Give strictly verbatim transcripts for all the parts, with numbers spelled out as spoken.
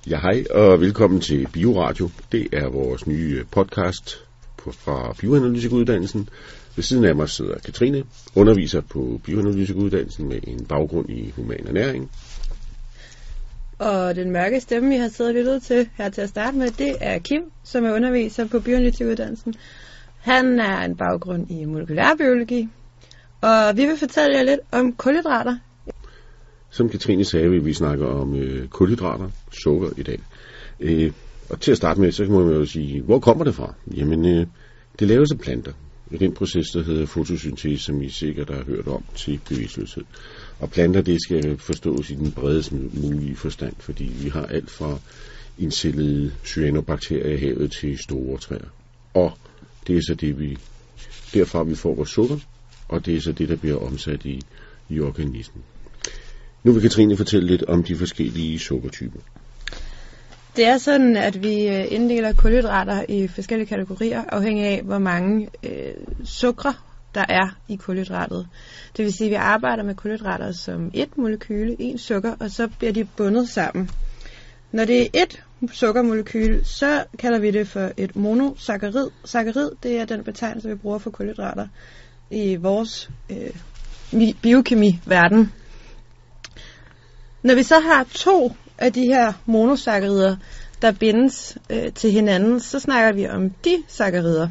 Ja, hej og velkommen til BioRadio. Det er vores nye podcast fra bioanalytikuddannelsen. Ved siden af mig sidder Katrine, underviser på bioanalytikuddannelsen med en baggrund i human ernæring. Og den mørke stemme, vi har siddet og lyttet til her til at starte med, det er Kim, som er underviser på bioanalytikuddannelsen. Han er en baggrund i molekylærbiologi, og vi vil fortælle jer lidt om kulhydrater. Som Katrine sagde, vil vi snakke om øh, kulhydrater, sukker i dag. Øh, og til at starte med, så må man jo sige, hvor kommer det fra? Jamen, øh, det laves af planter. I den proces, der hedder fotosyntese, som I sikkert har hørt om, til bevidstløshed. Og planter, det skal forstås i den bredest mulige forstand, fordi vi har alt fra indcellede cyanobakterier i havet til store træer. Og det er så det, vi derfra vi får vores sukker, og det er så det, der bliver omsat i, i organismen. Nu vil Katrine fortælle lidt om de forskellige sukkertyper. Det er sådan, at vi inddeler kulhydrater i forskellige kategorier, afhængig af, hvor mange øh, sukre der er i kulhydratet. Det vil sige, at vi arbejder med kulhydrater som et molekyle, en sukker, og så bliver de bundet sammen. Når det er et sukkermolekyl, så kalder vi det for et monosaccharid. Saccharid, det er den betegnelse, vi bruger for kulhydrater i vores øh, biokemi-verden. Når vi så har to af de her monosaccarider, der bindes øh, til hinanden, så snakker vi om disaccarider.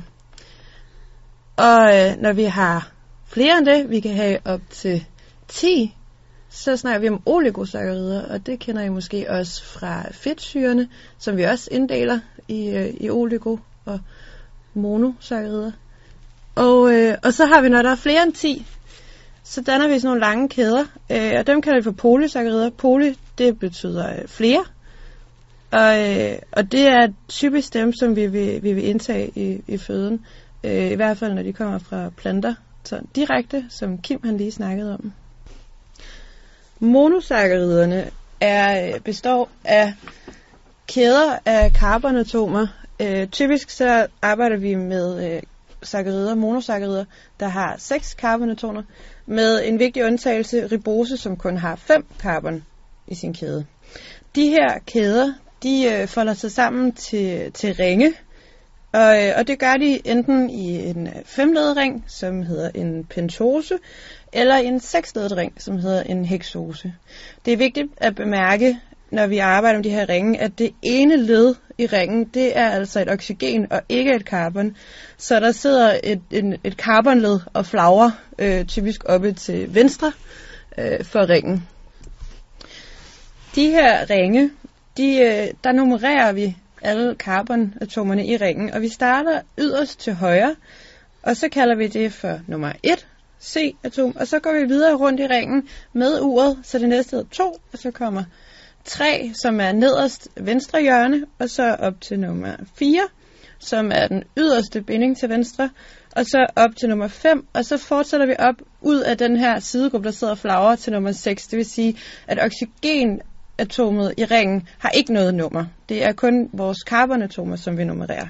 Og øh, når vi har flere end det, vi kan have op til ti, så snakker vi om oligosaccarider, og det kender I måske også fra fedtsyrene, som vi også inddeler i, øh, i oligo- og monosaccarider. Og, øh, og så har vi, når der er flere end ti, så danner vi sådan nogle lange kæder, øh, og dem kalder vi for polysaccarider. Poly, det betyder øh, flere, og, øh, og det er typisk dem, som vi vil, vi vil indtage i, i føden, øh, i hvert fald når de kommer fra planter, så direkte, som Kim han lige snakkede om. Monosacchariderne er, består af kæder af carbonatomer. Øh, typisk så arbejder vi med øh, saccarider, monosaccarider, der har seks carbonatomer, med en vigtig undtagelse, ribose, som kun har fem carbon i sin kæde. De her kæder, de øh, folder sig sammen til, til ringe, og, øh, og det gør de enten i en femledet ring, som hedder en pentose, eller i en seksledet ring, som hedder en heksose. Det er vigtigt at bemærke, når vi arbejder med de her ringe, at det ene led i ringen, det er altså et oxygen og ikke et carbon. Så der sidder et, en, et carbonled og flagrer øh, typisk oppe til venstre øh, for ringen. De her ringe, de, øh, der nummererer vi alle carbonatomerne i ringen, og vi starter yderst til højre, og så kalder vi det for nummer et, C-atom, og så går vi videre rundt i ringen med uret, så det næste er to, og så kommer tre, som er nederst venstre hjørne, og så op til nummer fire, som er den yderste binding til venstre, og så op til nummer fem, og så fortsætter vi op ud af den her sidegruppe, der sidder og flagrer til nummer seks. Det vil sige, at oxygenatomet i ringen har ikke noget nummer. Det er kun vores carbonatomer, som vi nummererer.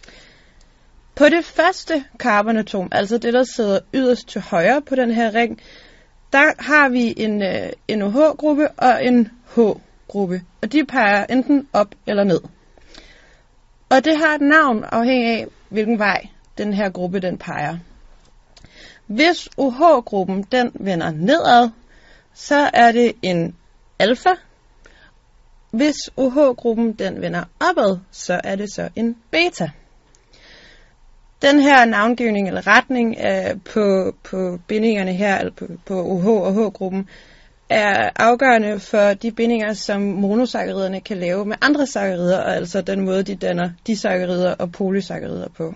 På det første carbonatom, altså det, der sidder yderst til højre på den her ring, der har vi en, en O H-gruppe og en H-gruppe, og de peger enten op eller ned. Og det har et navn afhængig af, hvilken vej den her gruppe den peger. Hvis O H-gruppen den vender nedad, så er det en alfa. Hvis O H-gruppen den vender opad, så er det så en beta. Den her navngivning eller retning øh, på, på bindingerne her, eller på, på O H og H-gruppen, er afgørende for de bindinger, som monosacchariderne kan lave med andre saccarider, og altså den måde, de danner disaccarider og polysaccarider på.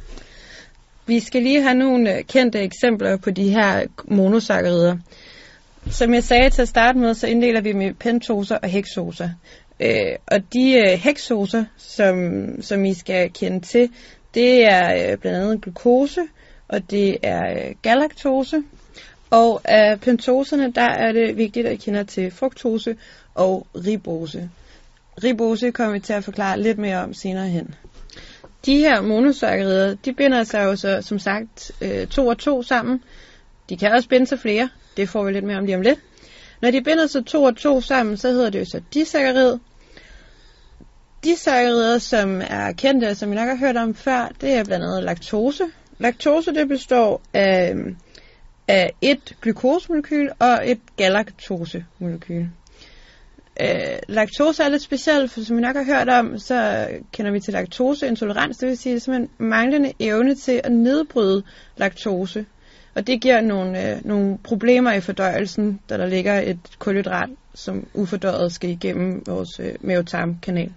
Vi skal lige have nogle kendte eksempler på de her monosaccarider. Som jeg sagde til at starte med, så inddeler vi med pentoser og heksoser. Øh, og de øh, heksoser, som, som I skal kende til, det er øh, blandt andet glukose, og det er øh, galaktose. Og af pentoserne, der er det vigtigt at kende til fruktose og ribose. Ribose kommer vi til at forklare lidt mere om senere hen. De her monosaccarider, de binder sig jo så, som sagt, øh, to og to sammen. De kan også binde sig flere, det får vi lidt mere om lige om lidt. Når de binder sig to og to sammen, så hedder det jo så disaccharid. disakkarider, som er kendte, som I nok har hørt om før, det er blandt andet laktose. Laktose, det består af, af et glukosemolekyl og et galaktosemolekyl. Øh, laktose er lidt specielt, for som I nok har hørt om, så kender vi til laktoseintolerans, det vil sige, det er simpelthen manglende evne til at nedbryde laktose. Og det giver nogle, øh, nogle problemer i fordøjelsen, da der ligger et kulhydrat, som ufordøjet skal igennem vores øh, mavetarmkanal.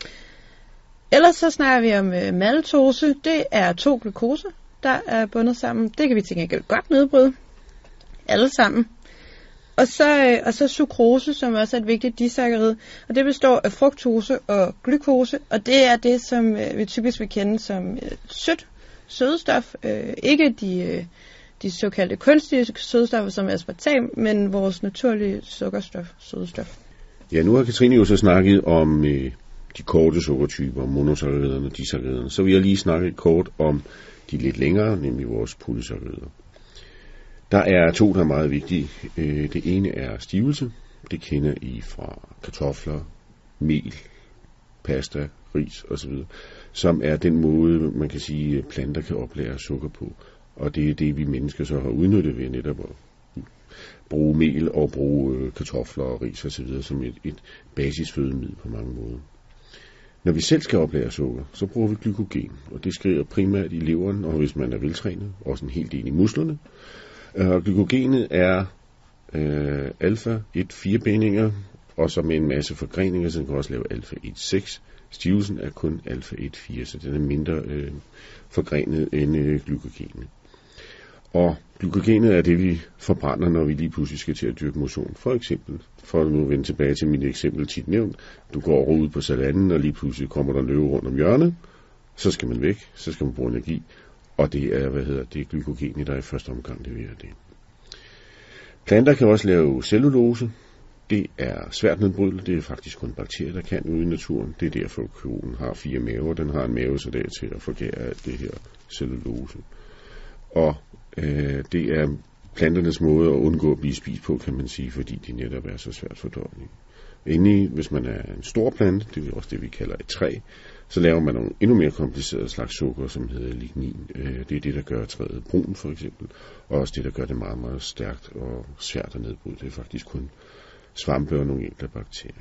Ellers så snakker vi om øh, maltose. Det er to glukoser, der er bundet sammen. Det kan vi til gengæld godt nedbryde. Alle sammen. Og så, øh, og så sukrose, som også er et vigtigt disakkarid. Og det består af fruktose og glukose. Og det er det, som øh, vi typisk vil kende som øh, sødt sødestof. Øh, ikke de... Øh, de såkaldte kunstige sødestoffer som aspartam, men vores naturlige sukkerstof, sødestof. Ja, nu har Katrine jo så snakket om øh, de korte sukkertyper, monosakkariderne og disakkariderne. Så vil jeg lige snakke kort om de lidt længere, nemlig vores polysakkarider. Der er to, der er meget vigtige. Øh, det ene er stivelse. Det kender I fra kartofler, mel, pasta, ris osv., som er den måde, man kan sige, planter kan oplære sukker på. Og det er det, vi mennesker så har udnyttet ved netop at bruge mel og bruge øh, kartofler og ris og så videre som et, et basisfødemiddel på mange måder. Når vi selv skal oplære sukker, så bruger vi glykogen, og det skriver primært i leveren, og hvis man er veltrænet, også en hel del i musklerne. Og glykogenet er øh, alfa et fire bindinger, og så med en masse forgreninger, så den kan også lave alfa et seks. Stivelsen er kun alfa et fire, så den er mindre øh, forgrenet end øh, glykogenet. Og glykogenet er det, vi forbrænder, når vi lige pludselig skal til at dyrke motion. For eksempel, for at nu vende tilbage til mit eksempel tit nævnt, du går ud på savannen, og lige pludselig kommer der en løve rundt om hjørnet, så skal man væk, så skal man bruge energi, og det er, hvad hedder det, glykogenet, der i første omgang leverer det. Planter kan også lave cellulose. Det er svært nedbrydeligt. Det er faktisk kun bakterier, der kan ude i naturen. Det er derfor, at koen har fire maver. Den har en mave, så det er til at forgære alt det her cellulose. Og øh, det er planternes måde at undgå at blive spist på, kan man sige, fordi de netop er så svært fordøjelige. Indeni, hvis man er en stor plante, det er også det, vi kalder et træ, så laver man nogle endnu mere komplicerede slags sukker, som hedder lignin. Det er det, der gør træet brun, for eksempel. Og også det, der gør det meget, meget stærkt og svært at nedbryde. Det er faktisk kun svampe og nogle enkelte bakterier.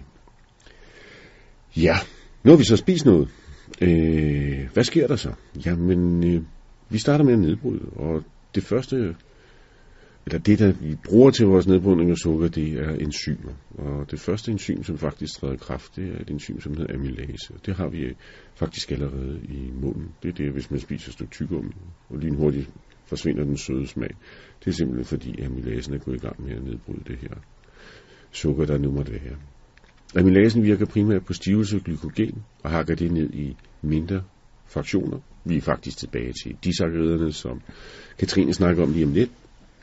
Ja, nu har vi så spist noget. Øh, hvad sker der så? Jamen, øh, vi starter med at nedbryde, og det første, eller det, der vi bruger til vores nedbrydning af sukker, det er enzymer. Og det første enzym, som faktisk træder i kraft, det er et enzym, som hedder amylase. Det har vi faktisk allerede i munden. Det er det, hvis man spiser et stykke tyggegummi, og lynhurtigt forsvinder den søde smag. Det er simpelthen fordi amylasen er gået i gang med at nedbryde det her sukker, der nu måtte være. Amylasen virker primært på stivelse og glykogen, og hakker det ned i mindre fraktioner. Vi er faktisk tilbage til disakkariderne, som Katrine snakker om lige om lidt.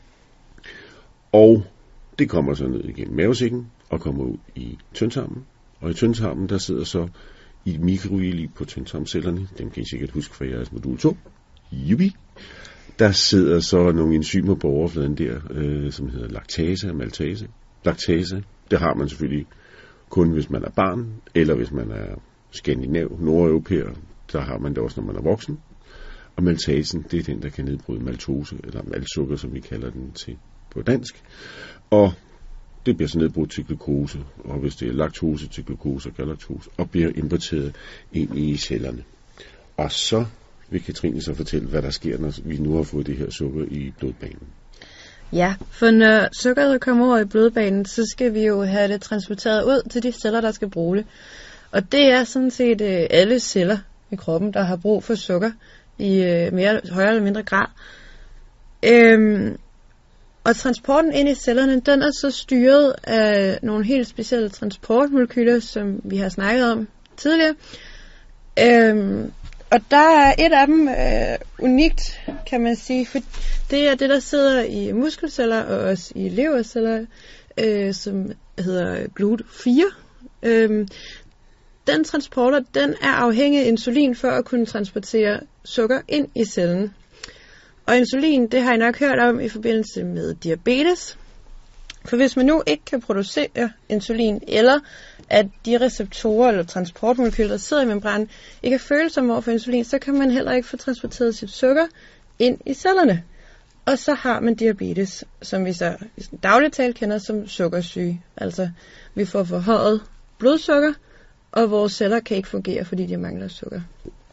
Og det kommer så ned igennem mavesækken og kommer ud i tyndtarmen. Og i tyndtarmen, der sidder så i mikroili på tyndtarmcellerne. Dem kan I sikkert huske fra jeres modul to. Jubi! Der sidder så nogle enzymer på overfladen der, øh, som hedder laktase og maltase. Laktase, det har man selvfølgelig kun, hvis man er barn, eller hvis man er skandinav, nordeuropæer, der har man det også, når man er voksen. Og maltasen, det er den, der kan nedbryde maltose, eller maltsukker, som vi kalder den til på dansk. Og det bliver så nedbrudt til glukose, og hvis det er laktose til glukose og galaktose, og bliver importeret ind i cellerne. Og så vil Katrine så fortælle, hvad der sker, når vi nu har fået det her sukker i blodbanen. Ja, for når sukkeret kommer over i blodbanen, så skal vi jo have det transporteret ud til de celler, der skal bruge det. Og det er sådan set øh, alle celler i kroppen, der har brug for sukker i øh, mere, højere eller mindre grad. Øhm, og transporten ind i cellerne, den er så styret af nogle helt specielle transportmolekyler, som vi har snakket om tidligere. Øhm, og der er et af dem øh, unikt, kan man sige, for det er det, der sidder i muskelceller og også i leverceller, øh, som hedder G L U T fire. Øhm, den transporter, den er afhængig af insulin for at kunne transportere sukker ind i cellen. Og insulin, det har I nok hørt om i forbindelse med diabetes. For hvis man nu ikke kan producere insulin, eller at de receptorer eller transportmolekyler, der sidder i membranen, ikke er følsomme over for insulin, så kan man heller ikke få transporteret sit sukker ind i cellerne. Og så har man diabetes, som vi så i dagligt tale kender som sukkersyge. Altså, vi får forhøjet blodsukker, og vores celler kan ikke fungere, fordi de mangler sukker.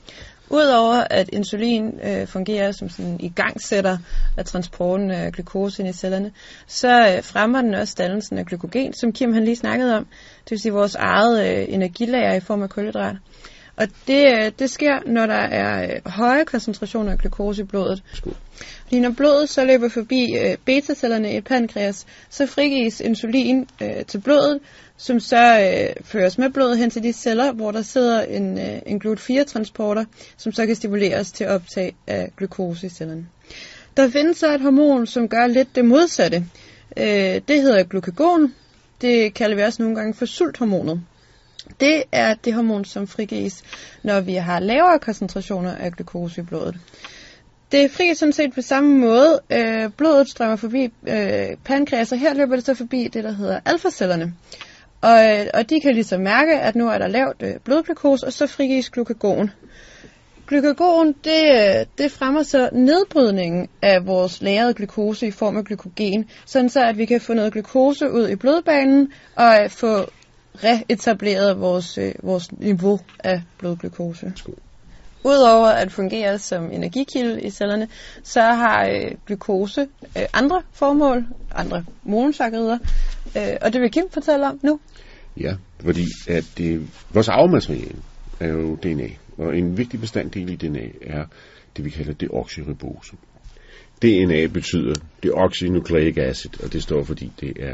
Udover at insulin øh, fungerer som sådan en igangsætter af transporten af glukose ind i cellerne, så øh, fremmer den også dannelsen af glykogen, som Kim han lige snakkede om. Det vil sige vores eget øh, energilager i form af kulhydrat. Og det, øh, det sker, når der er øh, høje koncentrationer af glukose i blodet. Fordi når blodet så løber forbi øh, beta-cellerne i pankreas, så frigives insulin øh, til blodet, som så øh, føres med blodet hen til de celler, hvor der sidder en, øh, en glut fire transporter, som så kan stimuleres til optag af glukose i cellerne. Der findes så et hormon, som gør lidt det modsatte. Øh, det hedder glukagon. Det kalder vi også nogle gange for sulthormonet. Det er det hormon, som frigives, når vi har lavere koncentrationer af glukose i blodet. Det frigives sådan set på samme måde. Øh, blodet strømmer forbi øh, pankreas, og her løber det så forbi det, der hedder alfacellerne. Og, og de kan ligesom mærke, at nu er der lavt øh, blodglukose, og så frigives glukagon. Glukagon, det, det fremmer så nedbrydningen af vores lagrede glukose i form af glykogen, sådan så at vi kan få noget glukose ud i blodbanen og få reetableret vores, øh, vores niveau af blodglukose. Udover at fungere som energikilde i cellerne, så har øh, glukose øh, andre formål, andre monosakkarider, øh, og det vil Kim fortælle om nu. Ja, fordi at det, vores arvemateriale er jo D N A, og en vigtig bestanddel i D N A er det, vi kalder deoxyribose. D N A betyder deoxynucleic acid, og det står fordi det er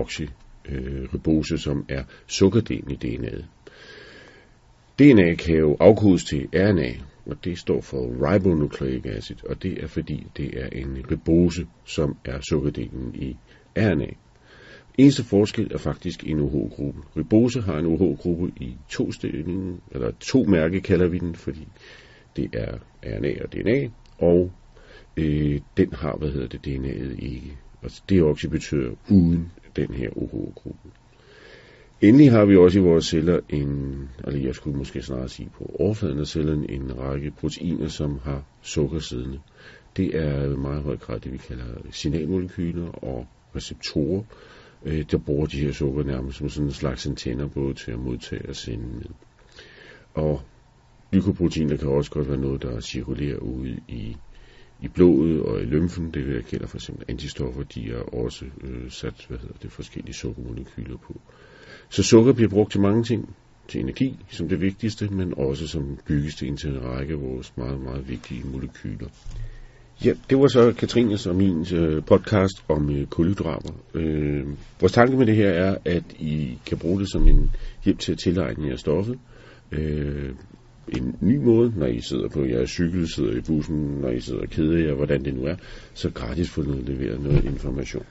deoxyribose, som er sukkerdelen i D N A'et. D N A kan jo afkodes til R N A, og det står for ribonucleic acid, og det er fordi det er en ribose, som er sukkerdelen i R N A. Eneste forskel er faktisk en O H-gruppe. Ribose har en O H-gruppe i to stillinger, eller to mærke kalder vi den, fordi det er R N A og D N A, og øh, den har, hvad hedder det, D N A'et ikke. Og det også betyder uden den her O H-gruppe. Endelig har vi også i vores celler en, eller jeg skulle måske snarere sige på overfladen af cellerne, en række proteiner, som har sukkersiddende. Det er meget høj grad det, vi kalder signalmolekyler og receptorer, øh, der bruger de her sukker nærmest som sådan en slags antenner, både til at modtage og sende med. Og glykoproteiner kan også godt være noget, der cirkulerer ude i, i blodet og i lymfen. Det jeg kalder for eksempel antistoffer, de er også øh, sat, hvad hedder det, forskellige sukkermolekyler på. Så sukker bliver brugt til mange ting. Til energi som det vigtigste, men også som byggesten til en række af vores meget, meget vigtige molekyler. Ja, det var så Katrines og min øh, podcast om øh, kulhydrater. Øh, vores tanke med det her er, at I kan bruge det som en hjælp til at tilegne jer stoffet. Øh, en ny måde, når I sidder på jeres cykel, sidder i bussen, når I sidder og keder jer, hvordan det nu er, så gratis få noget leveret noget information.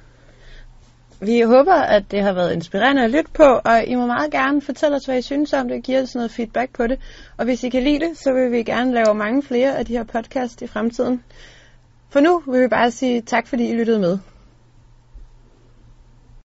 Vi håber, at det har været inspirerende at lytte på, og I må meget gerne fortælle os, hvad I synes om det, give os noget feedback på det. Og hvis I kan lide det, så vil vi gerne lave mange flere af de her podcasts i fremtiden. For nu vil vi bare sige tak, fordi I lyttede med.